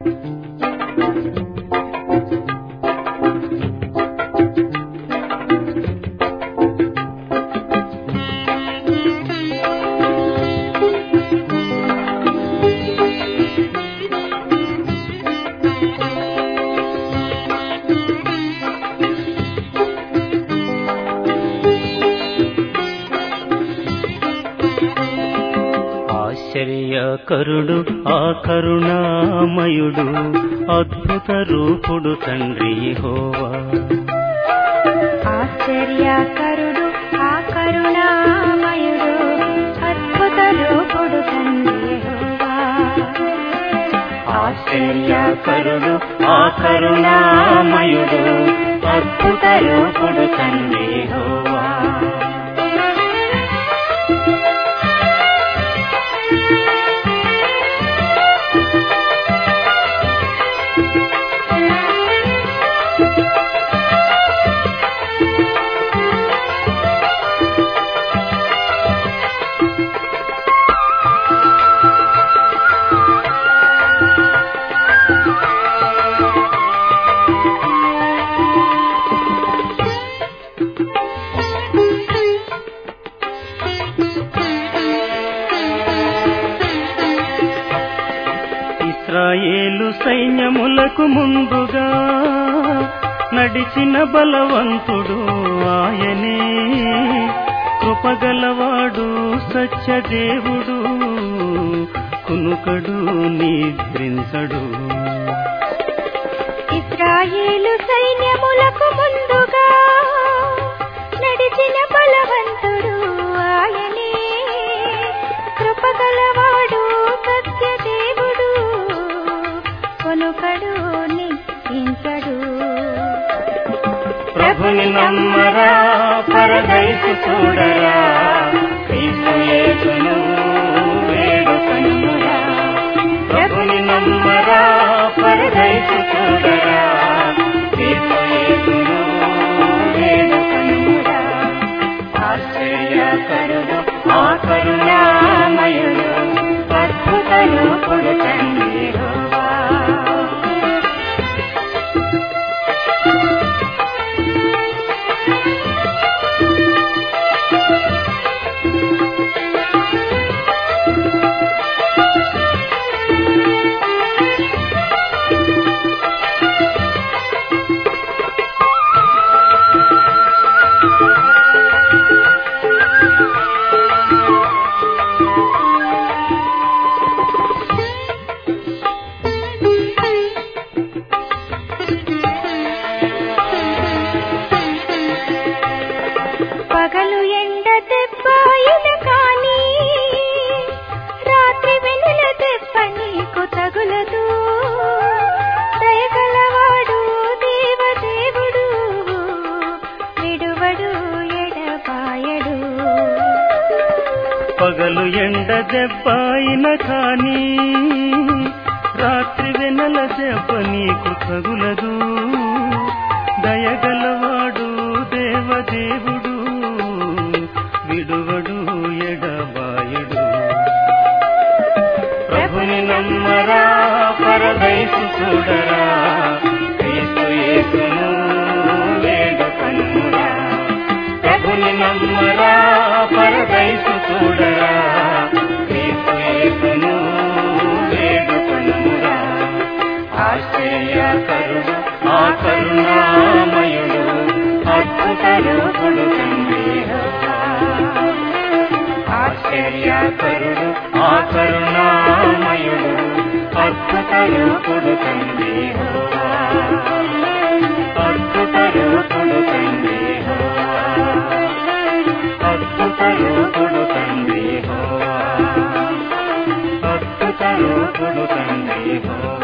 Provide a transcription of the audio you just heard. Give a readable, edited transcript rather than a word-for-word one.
ఆశ్చర్యకరుడు ఆ కరుణామయుడు అద్భుత రూపుడు తండ్రి యెహోవా. ఆశ్చర్యకరుడు ఆ కరుణామయుడు అద్భుత రూపుడు తండ్రి యెహోవా. ఆశ్చర్యకరుడు ఆ కరుణామయుడు అద్భుత రూపుడు తండ్రి యెహోవా. ఇశ్రాయేలు సైన్యములకు ముందుగా నడిచిన బలవంతుడు ఆయనే, కృపగలవాడు సత్యదేవుడు, కునుకడు నిద్రించడు. ఇశ్రాయేలు సైన్యములకు ముందుగా నడిచిన బలవంతుడు ఆయనే, కృపగలవాడు సత్యదేవుడు, కొనుకడు నిద్రించడు. ప్రభుని నమ్మరా, పరదైసు చూడరా, క్రీస్తు యేసును వేడుకొనురా. ప్రభుని నమ్మరా, పరదైసు చూడరా, క్రీస్తు యేసును వేడుకొనురా. ఆశ్చర్యకరుడు ఆ కరుణామయుడు అద్భుత రూపుడు తండ్రి యెహోవా. పగలు ఎండ దెబ్బయిన కానీ రాత్రి వెన్నెల దెబ్బ నీకు తగులదు. దయగలవాడు దేవదేవుడు, విడువడు ఎడబాయడు. పగలు ఎండ దెబ్బయిన కానీ రాత్రి వెన్నెల దెబ్బ నీకు తగులదు. దయగలవాడు దేవదేవుడు, విడువడు ఎడబాయడు. ప్రభుని నమ్మరా, పరదైసు చూడరా, క్రీస్తు యేసును వేడుకొనురా. ప్రభుని నమ్మరా, పరదైసు చూడరా, క్రీస్తు యేసును వేడుకొనురా. ఆశ్చర్యకరుడు ఆ కరుణామయుడు అద్భుత రూపుడు తండ్రి యెహోవా. ఆశ్చర్యకరుడు ఆ కరుణామయుడు అద్భుత రూపుడు తండ్రి యెహోవా. అద్భుత రూపుడు తండ్రి యెహోవా. అద్భుత రూపుడు తండ్రి యెహోవా. అద్భుత రూపుడు తండ్రి యెహోవా.